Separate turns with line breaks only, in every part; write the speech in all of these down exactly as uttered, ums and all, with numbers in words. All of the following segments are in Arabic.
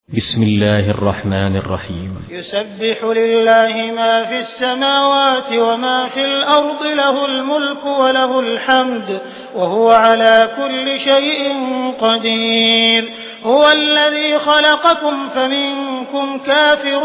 بسم الله الرحمن الرحيم.
يسبح لله ما في السماوات وما في الأرض، له الملك وله الحمد وهو على كل شيء قدير. هو الذي خلقكم فمنكم كافر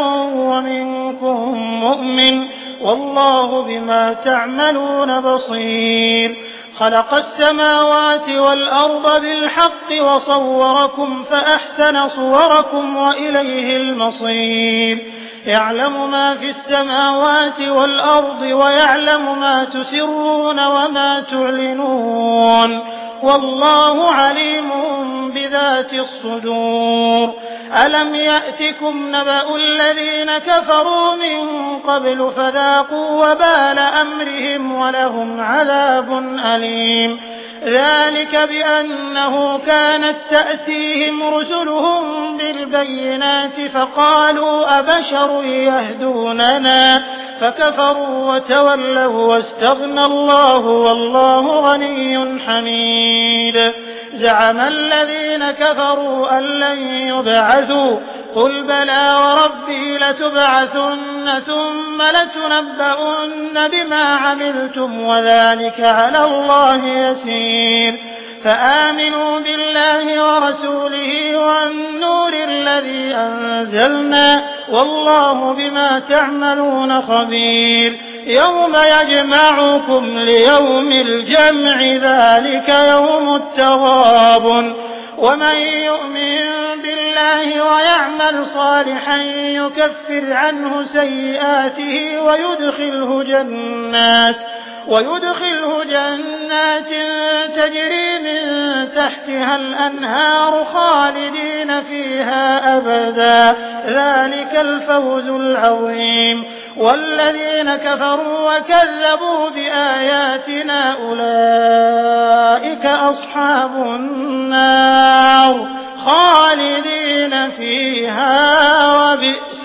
ومنكم مؤمن، والله بما تعملون بصير. خلق السماوات والأرض بالحق وصوركم فأحسن صوركم وإليه المصير. يعلم ما في السماوات والأرض ويعلم ما تسرون وما تعلنون، والله عليم بذات الصدور. ألم يأتكم نبأ الذين كفروا من قبل فذاقوا وبال أمرهم ولهم عذاب أليم. ذلك بأنه كانت تأتيهم رسلهم بالبينات فقالوا أبشر يهدوننا فكفروا وتولوا واستغنى الله والله غني حميد. زعم الذين كفروا أن لن يبعثوا، قل بلى وربي لتبعثن ثم لتنبؤن بما عملتم وذلك على الله يسير. فآمنوا بالله ورسوله والنور الذي أنزلنا، والله بما تعملون خبير. يوم يجمعكم ليوم الجمع، ذلك يوم التغابن. ومن يؤمن بالله ويعمل صالحا يكفر عنه سيئاته ويدخله جنات ويدخله جنات تجري من تحتها الأنهار خالدين فيها أبدا، ذلك الفوز العظيم. والذين كفروا وكذبوا بآياتنا أولئك أصحاب النار خالدين فيها وبئس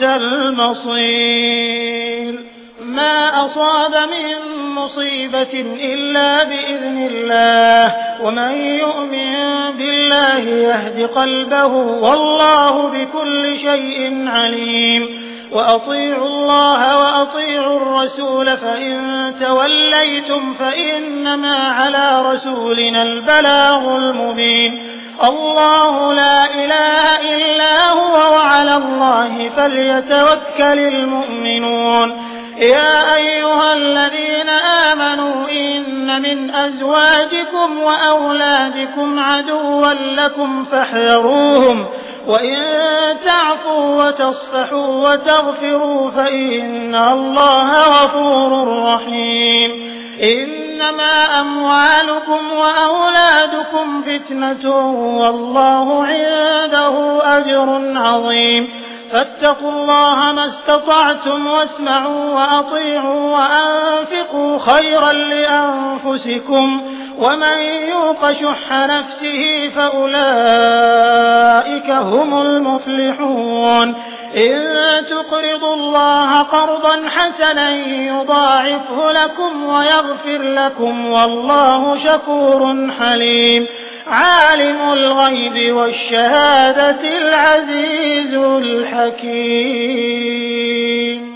المصير. ما أصاب من مصيبة إلا بإذن الله، ومن يؤمن بالله يهد قلبه، والله بكل شيء عليم. وأطيعوا الله وأطيعوا الرسول، فإن توليتم فإنما على رسولنا البلاغ المبين. الله لا إله إلا هو وعلى الله فليتوكل المؤمنون. يا أيها الذين آمنوا إن من أزواجكم وأولادكم عدوا لكم فاحذروهم، وإن تعفوا وتصفحوا وتغفروا فإن الله غفور رحيم. إنما أموالكم وأولادكم فتنة، والله عنده أجر عظيم. فاتقوا الله ما استطعتم واسمعوا وأطيعوا وأنفقوا خيرا لأنفسكم، ومن يوق شح نفسه فأولئك هم المفلحون. إن تقرضوا الله قرضا حسنا يضاعفه لكم ويغفر لكم، والله شكور حليم. عالم الغيب والشهادة العزيز الحكيم.